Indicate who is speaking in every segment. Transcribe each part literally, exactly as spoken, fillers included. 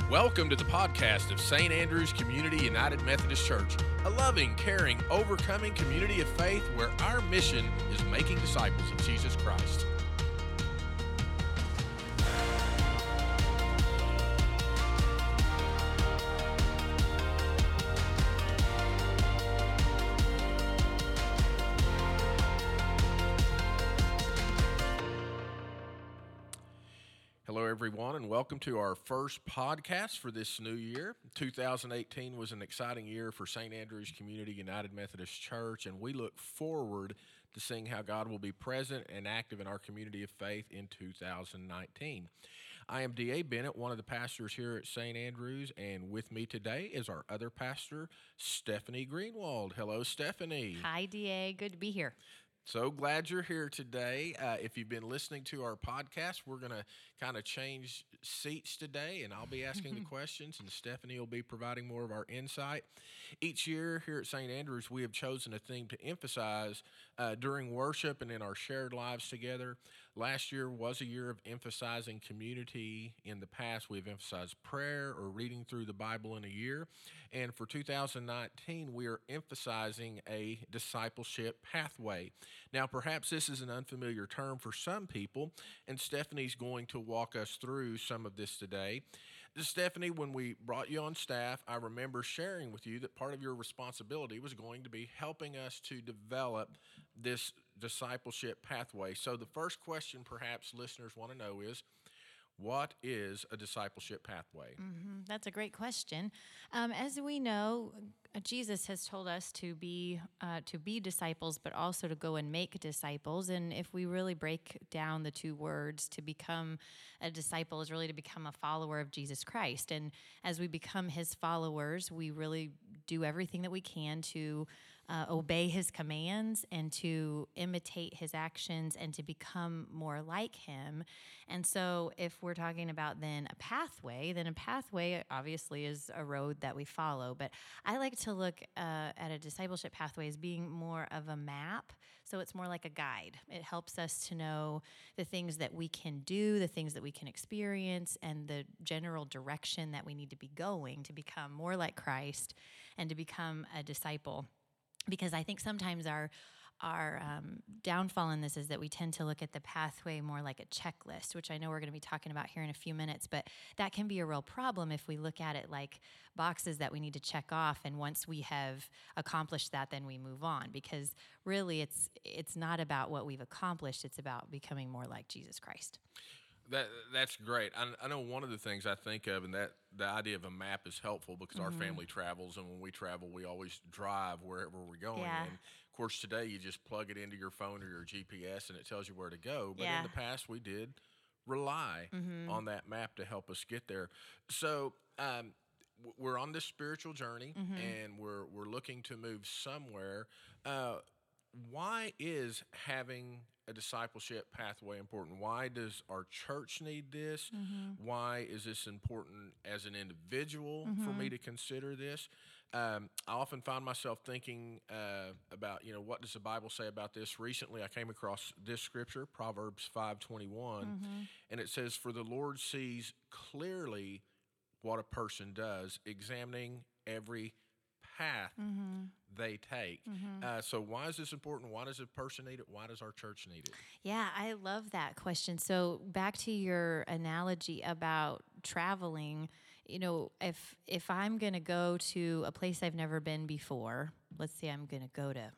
Speaker 1: Welcome to the podcast of Saint Andrew's Community United Methodist Church, a loving, caring, overcoming community of faith where our mission is making disciples of Jesus Christ. Hello, everyone, and welcome to our first podcast for this new year. two thousand eighteen was an exciting year for Saint Andrew's Community United Methodist Church, and we look forward to seeing how God will be present and active in our community of faith in two thousand nineteen. I am D A Bennett, one of the pastors here at Saint Andrew's, and with me today is our other pastor, Stephanie Greenwald. Hello, Stephanie.
Speaker 2: Hi, D A. Good to be here.
Speaker 1: So glad you're here today. Uh, if you've been listening to our podcast, we're going to kind of change seats today, and I'll be asking the questions, and Stephanie will be providing more of our insight. Each year here at Saint Andrew's, we have chosen a theme to emphasize uh, during worship and in our shared lives together. Last year was a year of emphasizing community. In the past, we've emphasized prayer or reading through the Bible in a year. And for two thousand nineteen, we are emphasizing a discipleship pathway. Now, perhaps this is an unfamiliar term for some people, and Stephanie's going to walk us through some of this today. Stephanie, when we brought you on staff, I remember sharing with you that part of your responsibility was going to be helping us to develop this discipleship pathway. So the first question perhaps listeners want to know is, what is a discipleship pathway?
Speaker 2: Mm-hmm. That's a great question. Um, as we know, Jesus has told us to be uh, to be disciples, but also to go and make disciples. And if we really break down the two words, to become a disciple is really to become a follower of Jesus Christ. And as we become his followers, we really do everything that we can to Uh, obey his commands and to imitate his actions and to become more like him. And so if we're talking about then a pathway, then a pathway obviously is a road that we follow. But I like to look uh, at a discipleship pathway as being more of a map. So it's more like a guide. It helps us to know the things that we can do, the things that we can experience, and the general direction that we need to be going to become more like Christ and to become a disciple. Because I think sometimes our our um, downfall in this is that we tend to look at the pathway more like a checklist, which I know we're going to be talking about here in a few minutes, but that can be a real problem if we look at it like boxes that we need to check off, and once we have accomplished that, then we move on, because really it's it's not about what we've accomplished, it's about becoming more like Jesus Christ.
Speaker 1: That that's great. I, I know one of the things I think of, and that the idea of a map is helpful because mm-hmm. our family travels, and when we travel, we always drive wherever we're going.
Speaker 2: Yeah.
Speaker 1: And of course, today you just plug it into your phone or your G P S, and it tells you where to go. But
Speaker 2: yeah.
Speaker 1: in the past, we did rely mm-hmm. on that map to help us get there. So um, we're on this spiritual journey, mm-hmm. and we're we're looking to move somewhere. Uh, why is having a discipleship pathway important? Why does our church need this? Mm-hmm. Why is this important as an individual mm-hmm. for me to consider this? Um, I often find myself thinking uh, about, you know, what does the Bible say about this? Recently, I came across this scripture, Proverbs five twenty-one, mm-hmm. and it says, "For the Lord sees clearly what a person does, examining every path mm-hmm. they take." Mm-hmm. Uh, so why is this important? Why does a person need it? Why does our church need it?
Speaker 2: Yeah, I love that question. So back to your analogy about traveling, you know, if if I'm going to go to a place I've never been before, let's say I'm going to go to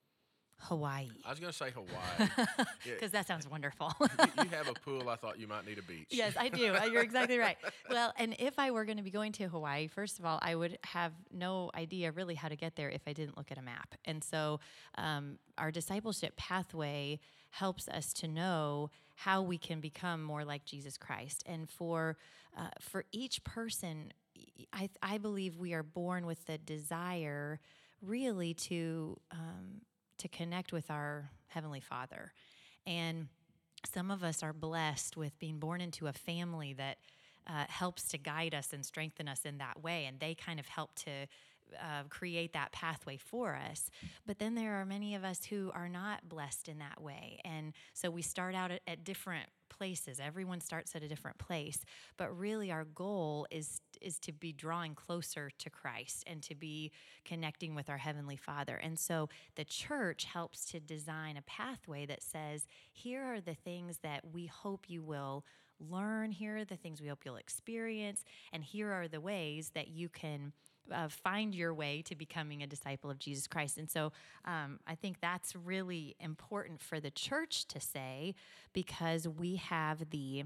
Speaker 2: Hawaii.
Speaker 1: I was going to say Hawaii.
Speaker 2: Because yeah. that sounds wonderful.
Speaker 1: you, you have a pool. I thought you might need a beach.
Speaker 2: Yes, I do. You're exactly right. Well, and if I were going to be going to Hawaii, first of all, I would have no idea really how to get there if I didn't look at a map. And so um, our discipleship pathway helps us to know how we can become more like Jesus Christ. And for uh, for each person, I, I believe we are born with the desire really to um, to connect with our Heavenly Father. And some of us are blessed with being born into a family that uh, helps to guide us and strengthen us in that way. And they kind of help to uh, create that pathway for us. But then there are many of us who are not blessed in that way. And so we start out at, at different places. Everyone starts at a different place. But really our goal is is to be drawing closer to Christ and to be connecting with our Heavenly Father. And so the church helps to design a pathway that says, here are the things that we hope you will learn. Here are the things we hope you'll experience. And here are the ways that you can uh, find your way to becoming a disciple of Jesus Christ. And so um, I think that's really important for the church to say, because we have the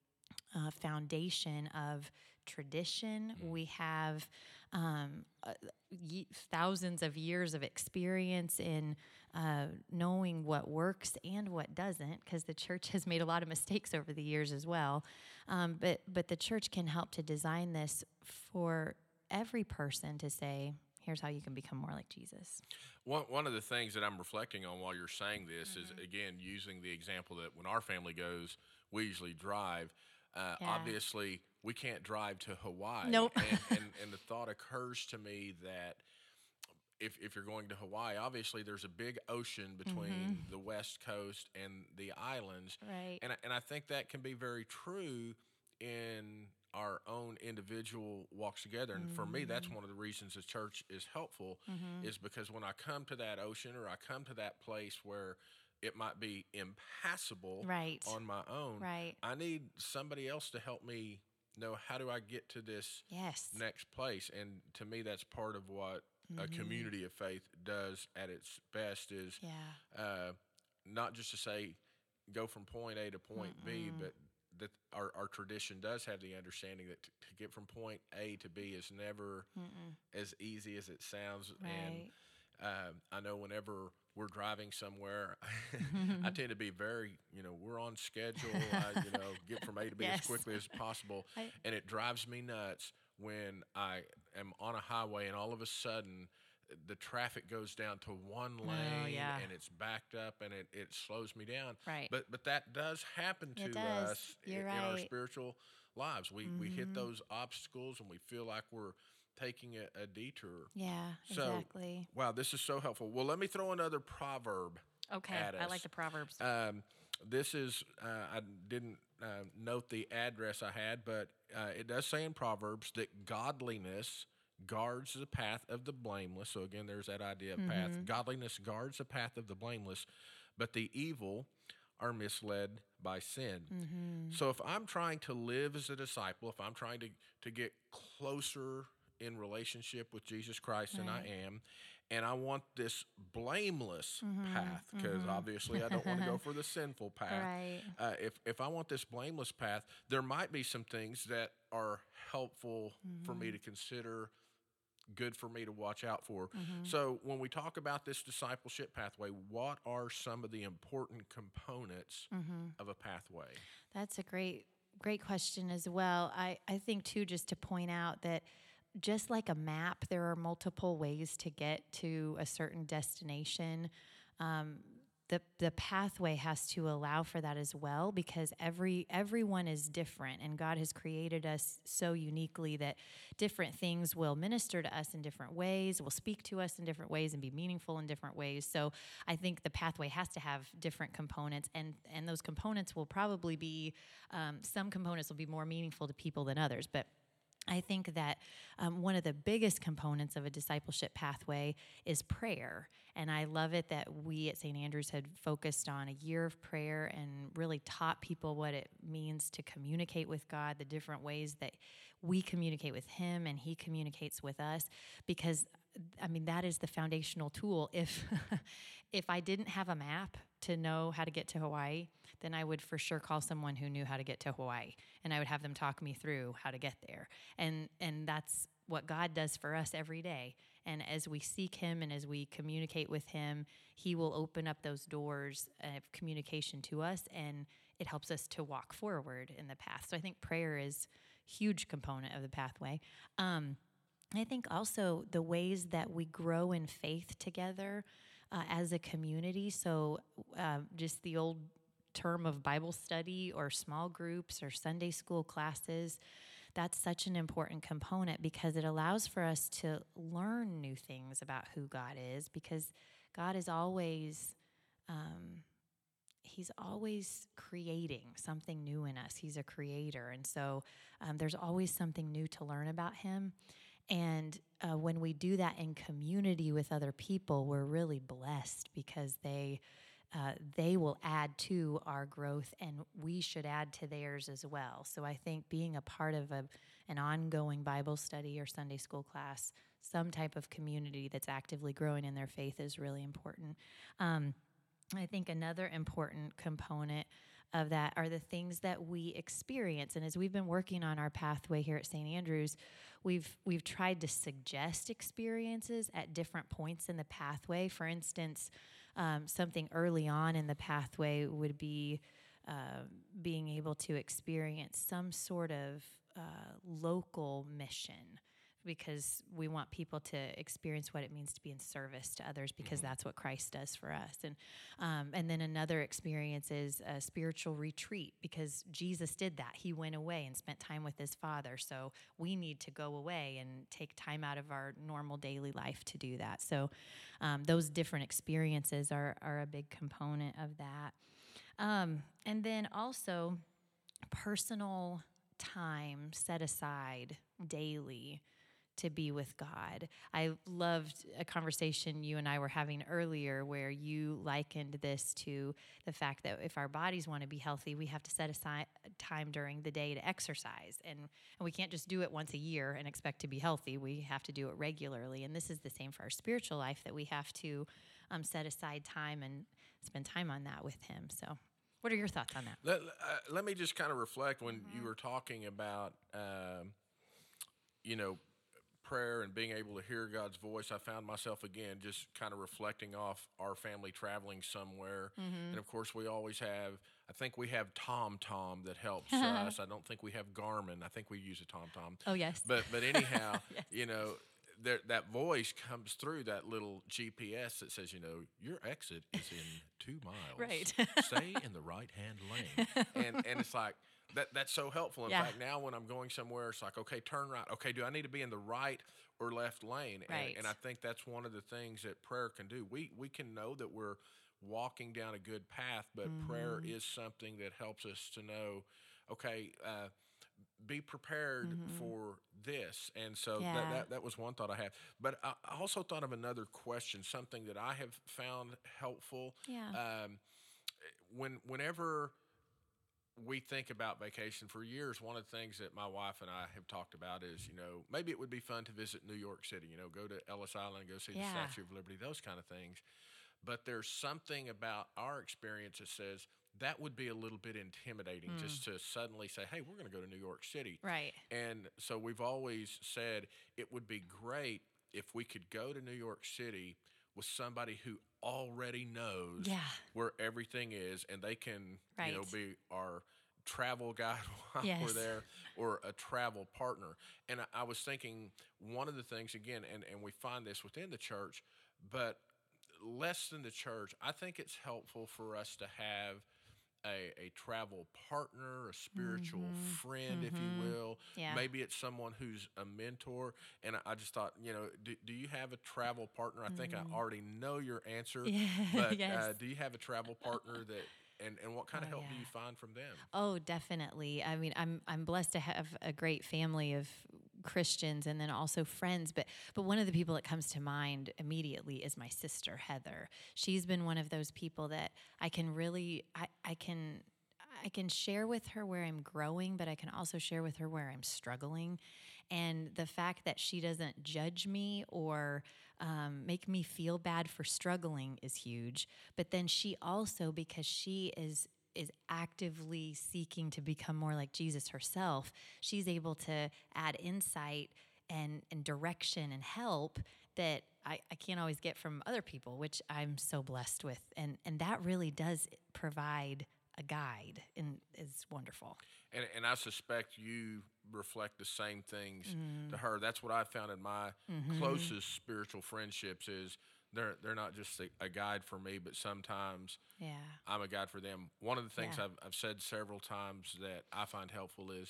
Speaker 2: uh, foundation of tradition. We have um, uh, y- thousands of years of experience in uh, knowing what works and what doesn't, because the church has made a lot of mistakes over the years as well. Um, but but the church can help to design this for every person to say, here's how you can become more like Jesus.
Speaker 1: One, one of the things that I'm reflecting on while you're saying this mm-hmm. is, again, using the example that when our family goes, we usually drive. Uh,
Speaker 2: Yeah.
Speaker 1: Obviously, we can't drive to Hawaii.
Speaker 2: Nope.
Speaker 1: and, and, and the thought occurs to me that if, if you're going to Hawaii, obviously there's a big ocean between
Speaker 2: mm-hmm.
Speaker 1: the West Coast and the islands.
Speaker 2: Right.
Speaker 1: And, I- and I think that can be very true in our own individual walks together. And mm-hmm. for me, that's one of the reasons the church is helpful mm-hmm. is because when I come to that ocean or I come to that place where it might be impassable
Speaker 2: right.
Speaker 1: on my own.
Speaker 2: Right.
Speaker 1: I need somebody else to help me know, how do I get to this
Speaker 2: yes.
Speaker 1: next place? And to me, that's part of what mm-hmm. a community of faith does at its best is
Speaker 2: yeah.
Speaker 1: uh, not just to say, go from point A to point Mm-mm. B, but that our, our tradition does have the understanding that t- to get from point A to B is never Mm-mm. as easy as it sounds.
Speaker 2: Right.
Speaker 1: And uh, I know whenever we're driving somewhere, I tend to be very, you know, we're on schedule, I, you know, get from A to B
Speaker 2: yes.
Speaker 1: as quickly as possible.
Speaker 2: I,
Speaker 1: and it drives me nuts when I am on a highway and all of a sudden the traffic goes down to one lane
Speaker 2: oh, yeah.
Speaker 1: and it's backed up and it, it slows me down.
Speaker 2: Right.
Speaker 1: But but that does happen to
Speaker 2: it does.
Speaker 1: us
Speaker 2: You're
Speaker 1: in,
Speaker 2: right.
Speaker 1: in our spiritual lives. We
Speaker 2: mm-hmm.
Speaker 1: we hit those obstacles and we feel like we're taking a, a detour.
Speaker 2: Yeah,
Speaker 1: so,
Speaker 2: exactly.
Speaker 1: Wow, this is so helpful. Well, let me throw another proverb
Speaker 2: Okay,
Speaker 1: at us.
Speaker 2: I like the Proverbs.
Speaker 1: Um, this is, uh, I didn't uh, note the address I had, but uh, it does say in Proverbs that godliness guards the path of the blameless. So again, there's that idea of mm-hmm. path. Godliness guards the path of the blameless, but the evil are misled by sin.
Speaker 2: Mm-hmm.
Speaker 1: So if I'm trying to live as a disciple, if I'm trying to, to get closer in relationship with Jesus Christ
Speaker 2: right.
Speaker 1: than I am, and I want this blameless
Speaker 2: mm-hmm.
Speaker 1: path, because
Speaker 2: mm-hmm.
Speaker 1: obviously I don't want to go for the sinful path.
Speaker 2: Right.
Speaker 1: Uh, if, if I want this blameless path, there might be some things that are helpful mm-hmm. for me to consider, good for me to watch out for.
Speaker 2: Mm-hmm.
Speaker 1: So when we talk about this discipleship pathway, what are some of the important components
Speaker 2: mm-hmm.
Speaker 1: of a pathway?
Speaker 2: That's a great, great question as well. I, I think, too, just to point out that just like a map, there are multiple ways to get to a certain destination. Um, the the pathway has to allow for that as well, because every everyone is different, and God has created us so uniquely that different things will minister to us in different ways, will speak to us in different ways, and be meaningful in different ways. So I think the pathway has to have different components, and and those components will probably be um, some components will be more meaningful to people than others, but I think that um, one of the biggest components of a discipleship pathway is prayer. And I love it that we at Saint Andrews had focused on a year of prayer and really taught people what it means to communicate with God, the different ways that we communicate with Him and He communicates with us. Because, I mean, that is the foundational tool. If, if I didn't have a map to know how to get to Hawaii, then I would for sure call someone who knew how to get to Hawaii, and I would have them talk me through how to get there. And and that's what God does for us every day. And as we seek Him and as we communicate with Him, He will open up those doors of communication to us, and it helps us to walk forward in the path. So I think prayer is a huge component of the pathway. Um, I think also the ways that we grow in faith together uh, as a community. So uh, just the old term of Bible study or small groups or Sunday school classes, that's such an important component because it allows for us to learn new things about who God is, because God is always, um, he's always creating something new in us. He's a creator. And so um, there's always something new to learn about him. And uh, when we do that in community with other people, we're really blessed because they uh, they will add to our growth, and we should add to theirs as well. So I think being a part of a, an ongoing Bible study or Sunday school class, some type of community that's actively growing in their faith is really important. Um, I think another important component of that are the things that we experience. And as we've been working on our pathway here at Saint Andrews, we've we've tried to suggest experiences at different points in the pathway. For instance, um, something early on in the pathway would be uh, being able to experience some sort of uh, local mission, because we want people to experience what it means to be in service to others, because mm-hmm. that's what Christ does for us. And um, and then another experience is a spiritual retreat, because Jesus did that. He went away and spent time with his Father. So we need to go away and take time out of our normal daily life to do that. So um, those different experiences are, are a big component of that. Um, and then also personal time set aside daily to be with God. I loved a conversation you and I were having earlier where you likened this to the fact that if our bodies want to be healthy, we have to set aside time during the day to exercise. And, and we can't just do it once a year and expect to be healthy. We have to do it regularly. And this is the same for our spiritual life, that we have to um, set aside time and spend time on that with him. So what are your thoughts on that?
Speaker 1: Let, uh, let me just kind of reflect when mm-hmm. you were talking about, um, you know, prayer and being able to hear God's voice. I found myself again just kind of reflecting off our family traveling somewhere. Mm-hmm. And of course we always have, I think we have TomTom that helps us. I don't think we have Garmin. I think we use a TomTom.
Speaker 2: Oh yes.
Speaker 1: But but anyhow,
Speaker 2: yes.
Speaker 1: you know, there, that voice comes through that little G P S that says, you know, your exit is in two miles.
Speaker 2: Right.
Speaker 1: Stay in the right-hand lane. And and it's like, That that's so helpful. In
Speaker 2: yeah.
Speaker 1: fact, now when I'm going somewhere, it's like, okay, turn right. Okay, do I need to be in the right or left lane?
Speaker 2: Right.
Speaker 1: And, and I think that's one of the things that prayer can do. We we can know that we're walking down a good path, but mm-hmm. prayer is something that helps us to know, okay, uh, be prepared mm-hmm. for this. And so
Speaker 2: yeah.
Speaker 1: that, that that was one thought I had. But I, I also thought of another question, something that I have found helpful.
Speaker 2: Yeah.
Speaker 1: Um, when whenever we think about vacation for years, one of the things that my wife and I have talked about is, you know, maybe it would be fun to visit New York City, you know, go to Ellis Island, go see
Speaker 2: yeah.
Speaker 1: the Statue of Liberty, those kind of things. But there's something about our experience that says that would be a little bit intimidating mm. just to suddenly say, hey, we're going to go to New York City.
Speaker 2: Right.
Speaker 1: And so we've always said it would be great if we could go to New York City with somebody who already knows
Speaker 2: yeah.
Speaker 1: where everything is, and they can,
Speaker 2: right.
Speaker 1: you know, be our travel guide while
Speaker 2: yes.
Speaker 1: we're there, or a travel partner. And I, I was thinking one of the things, again, and, and we find this within the church, but less than the church, I think it's helpful for us to have A, a travel partner, a spiritual mm-hmm. friend, mm-hmm. if you will.
Speaker 2: Yeah.
Speaker 1: Maybe it's someone who's a mentor. And I just thought, you know, do, do you have a travel partner? I mm-hmm. think I already know your answer.
Speaker 2: Yeah.
Speaker 1: But
Speaker 2: yes.
Speaker 1: uh, do you have a travel partner that, and, and what kind of
Speaker 2: oh,
Speaker 1: help
Speaker 2: yeah.
Speaker 1: do you find from them?
Speaker 2: Oh, definitely. I mean, I'm I'm blessed to have a great family of Christians and then also friends, but but one of the people that comes to mind immediately is my sister Heather. She's been one of those people that I can really I, I can I can share with her where I'm growing, but I can also share with her where I'm struggling. And the fact that she doesn't judge me or um, make me feel bad for struggling is huge. But then she also, because she is is actively seeking to become more like Jesus herself, she's able to add insight and, and direction and help that I, I can't always get from other people, which I'm so blessed with. And and that really does provide a guide, and is wonderful.
Speaker 1: And and I suspect you reflect the same things mm. to her. That's what I found in my mm-hmm. closest spiritual friendships is they're they're not just a, a guide for me, but sometimes
Speaker 2: yeah.
Speaker 1: I'm a guide for them. One of the things
Speaker 2: yeah.
Speaker 1: I've I've said several times that I find helpful is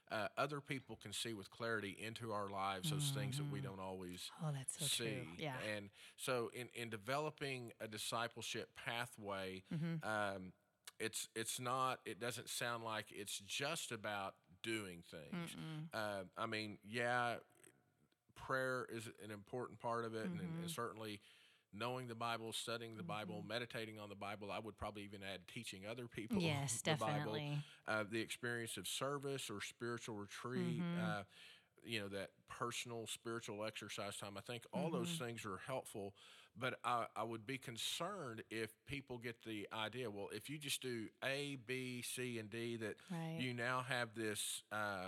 Speaker 1: uh, other people can see with clarity into our lives those things that we don't always
Speaker 2: Oh, that's so
Speaker 1: see.
Speaker 2: true. Yeah.
Speaker 1: And so, in, in developing a discipleship pathway, um, it's it's not. It doesn't sound like it's just about doing things. Uh, I mean, yeah, prayer is an important part of it, and, and certainly knowing the Bible, studying the Bible, meditating on the Bible. I would probably even add teaching other people
Speaker 2: Yes,
Speaker 1: the Bible.
Speaker 2: definitely.
Speaker 1: Uh, the experience of service or spiritual retreat. Uh, you know, that personal spiritual exercise time. I think all those things are helpful, but I, I would be concerned if people get the idea, well, if you just do A, B, C, and D, that
Speaker 2: Right.
Speaker 1: you now have this uh,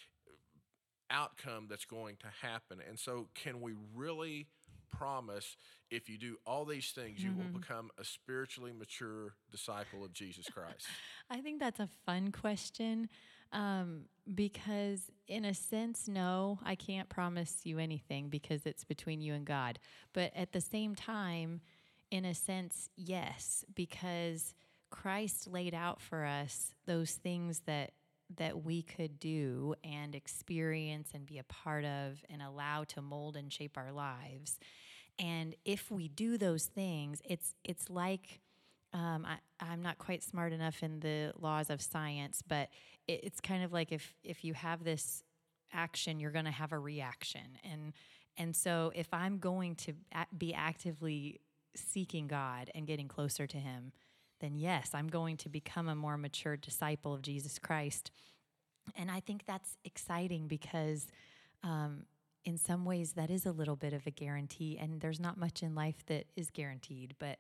Speaker 1: outcome that's going to happen. And so, can we really promise if you do all these things, you will become a spiritually mature disciple of Jesus Christ?
Speaker 2: I think that's a fun question um, because, in a sense, no, I can't promise you anything because it's between you and God. But at the same time, in a sense, yes, because Christ laid out for us those things that that we could do and experience and be a part of and allow to mold and shape our lives. And if we do those things, it's it's like um, I, I'm not quite smart enough in the laws of science, but it, it's kind of like if if you have this action, you're going to have a reaction, and and so if I'm going to a- be actively seeking God and getting closer to Him, then yes, I'm going to become a more mature disciple of Jesus Christ. And I think that's exciting because um, in some ways that is a little bit of a guarantee, and there's not much in life that is guaranteed, but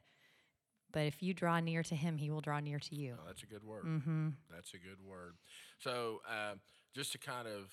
Speaker 2: but if you draw near to Him, He will draw near to you.
Speaker 1: Oh, that's a good word. Mm-hmm. That's a good word. So, uh, just to kind of,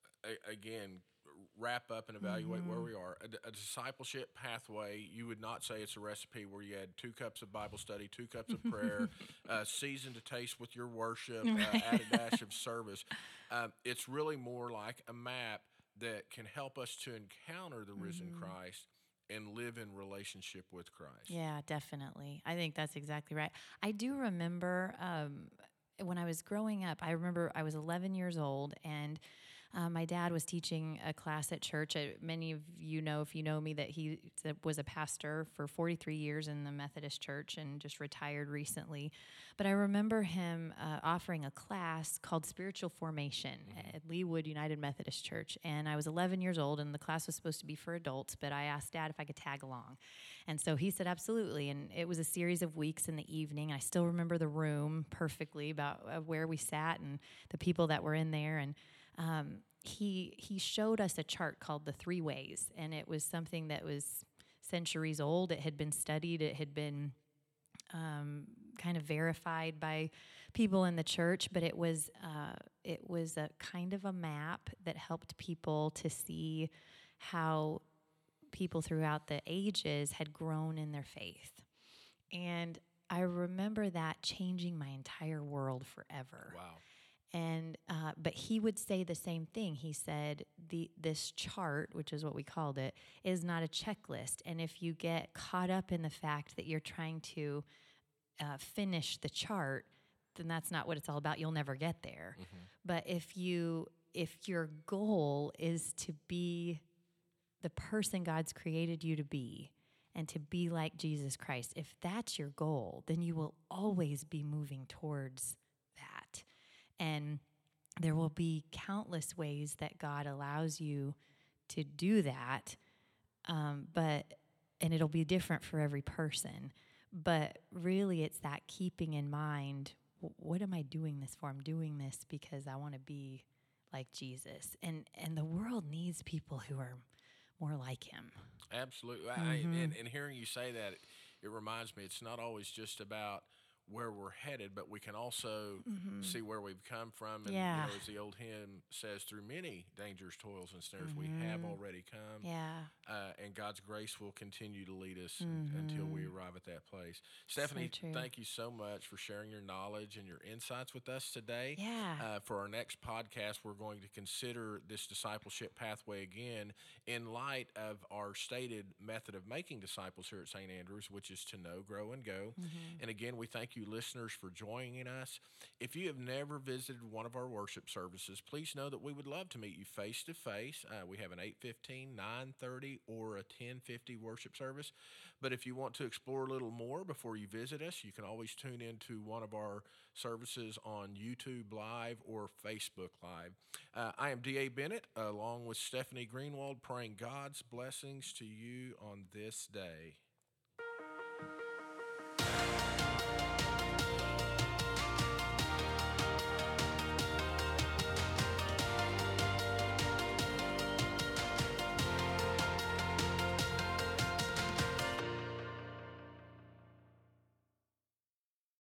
Speaker 1: a, again, wrap up and evaluate
Speaker 2: Mm-hmm.
Speaker 1: where we are, a, d- a discipleship pathway, you would not say it's a recipe where you add two cups of Bible study, two cups of prayer, uh, seasoned to taste with your worship, uh, add a dash of service. Um, it's really more like a map that can help us to encounter the risen Christ and live in relationship with Christ.
Speaker 2: Yeah, definitely. I think that's exactly right. I do remember um, when I was growing up, I remember I was eleven years old, and uh, my dad was teaching a class at church. Uh, many of you know, if you know me, that he was a pastor for forty-three years in the Methodist Church and just retired recently. But I remember him uh, offering a class called Spiritual Formation at Leawood United Methodist Church. And I was eleven years old, and the class was supposed to be for adults, but I asked Dad if I could tag along. And so he said, absolutely. And it was a series of weeks in the evening. I still remember the room perfectly about uh, where we sat and the people that were in there. And um, he he showed us a chart called the Three Ways, and it was something that was centuries old. It had been studied. It had been um, kind of verified by people in the church, but it was uh, it was a kind of a map that helped people to see how people throughout the ages had grown in their faith. And I remember that changing my entire world forever.
Speaker 1: Wow.
Speaker 2: And uh, but he would say the same thing. He said the this chart, which is what we called it, is not a checklist. And if you get caught up in the fact that you're trying to uh, finish the chart, then that's not what it's all about. You'll never get there. Mm-hmm. But if you if your goal is to be the person God's created you to be, and to be like Jesus Christ, if that's your goal, then you will always be moving towards that. And there will be countless ways that God allows you to do that, um, but and it'll be different for every person. But really, it's that keeping in mind, what am I doing this for? I'm doing this because I want to be like Jesus. And and the world needs people who are more like Him.
Speaker 1: Absolutely. Mm-hmm. I, and, and hearing you say that, it, it reminds me it's not always just about where we're headed, but we can also mm-hmm. see where we've come from. And,
Speaker 2: yeah.
Speaker 1: you know, as the old hymn says, through many dangers, toils, and snares, mm-hmm. we have already come.
Speaker 2: Yeah.
Speaker 1: Uh, and God's grace will continue to lead us mm-hmm. until we arrive at that place. Stephanie,
Speaker 2: so
Speaker 1: thank you so much for sharing your knowledge and your insights with us today.
Speaker 2: Yeah.
Speaker 1: Uh, for our next podcast, we're going to consider this discipleship pathway again in light of our stated method of making disciples here at Saint Andrews, which is to know, grow, and go. Mm-hmm. And again, we thank you you, listeners, for joining us. If you have never visited one of our worship services, please know that we would love to meet you face to face. We have an eight fifteen, nine thirty, or a ten fifty worship service. But if you want to explore a little more before you visit us, you can always tune into one of our services on YouTube Live or Facebook Live. Uh, I am D A Bennett, along with Stephanie Greenwald, praying God's blessings to you on this day.